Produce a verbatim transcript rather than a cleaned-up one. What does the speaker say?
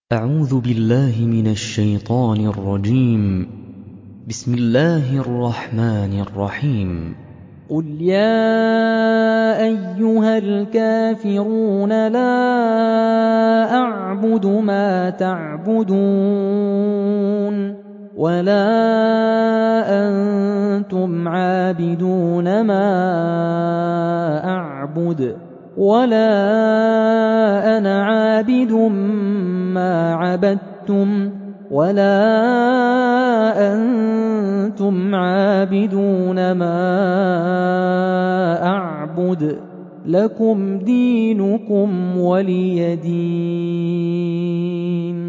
أعوذ بالله من الشيطان الرجيم. بسم الله الرحمن الرحيم. قُلْ يَا أَيُّهَا الْكَافِرُونَ لَا أَعْبُدُ مَا تَعْبُدُونَ وَلَا أَنتُمْ عَابِدُونَ مَا أَعْبُدُ وَلَا أَنَا عَابِدٌ مَّا عَبَدتُّمْ وَلَا أَنتُمْ عَابِدُونَ مَا أَعْبُدُ لَكُمْ دِينُكُمْ وَلِيَ دِينِ